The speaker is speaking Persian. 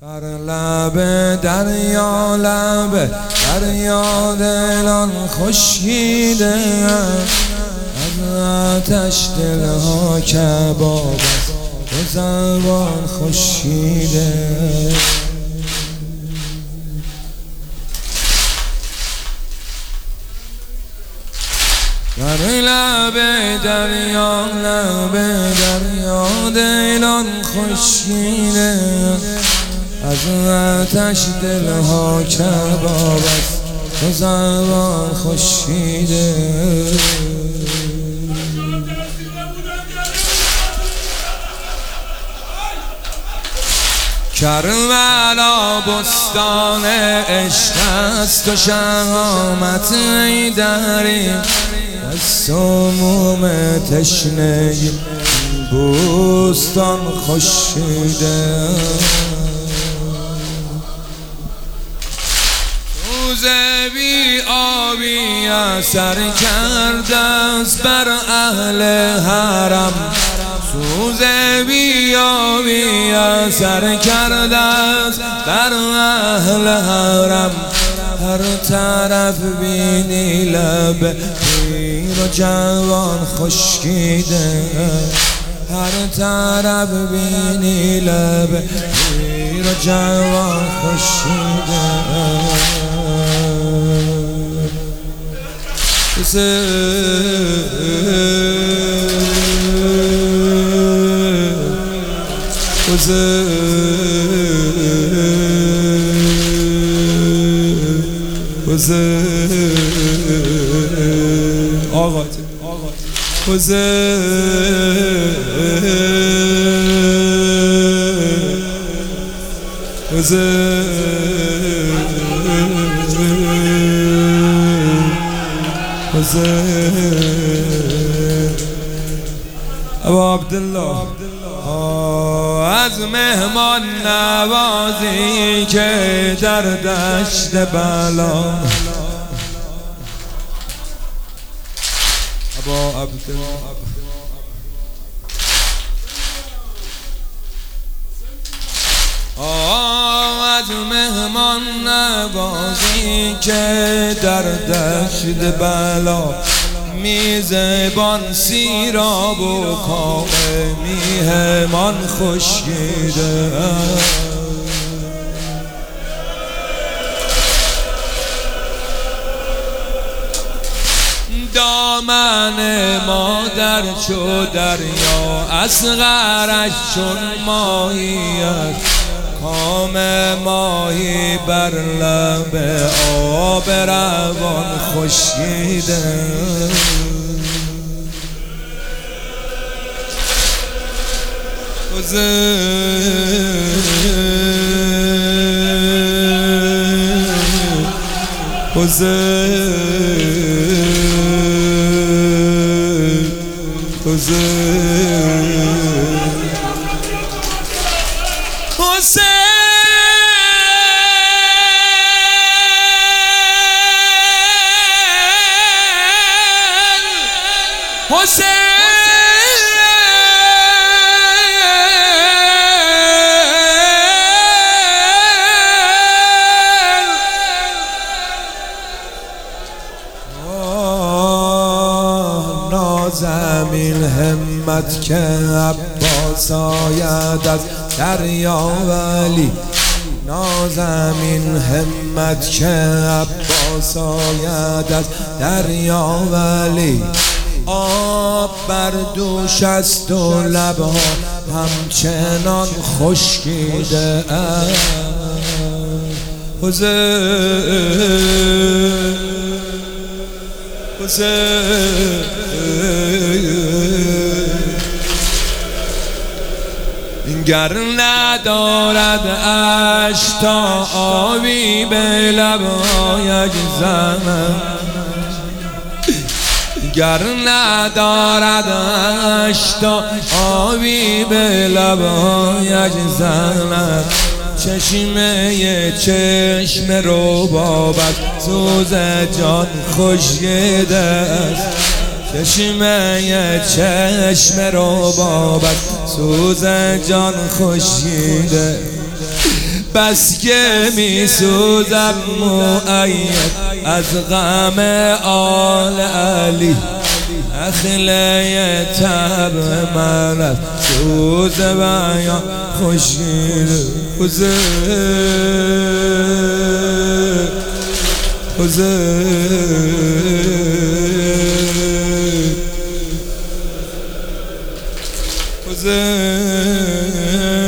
بر لب دریا دلان خشکیده، از آتش دلها کباب است و زبان خشکیده. بر لب دریا دلان خشکیده، از آتش دلها کباب است و زبان خشکیده. کربلا بستان عشق است و شهامت ایدری، از سموم تشنگی بستان خشکیده. سوز بی آبی اثر کرده است بر اهل حرم، سوز بی آبی اثر کرده است بر اهل حرم. هر طرف بینی لب پیر و جوان خشکیده، هر طرف بینی لب پیر و جوان خشکیده. ابا عبدالله از مهمان نوازی که در دشت بلا، ابا عبدالله از مهمان نوازی که در دشت بلا، میزبان سیراب و کام میهمان خشکیده. دامن مادر چو دریا، اصغرش چون ماهیت، کام ماهی بر لب آب روان خشکیده. زمین همت که عباس آید از دریا ولی، نازمین همت که عباس آید از دریا ولی. آب بر دوش است و لبها همچنان خشکیده. گر ندارد اشک تا آبی به لبهایش زند، گر ندارد اشک تا آبی به لبهایش زند. چشمه چشم ربابت سوز جان خشکیده است، چشمه چشم ربابت سوز جان خشکیده. بس که می سوزم مؤید از غم آل علی اخله تب من از سوز بیان خوشگیر حسین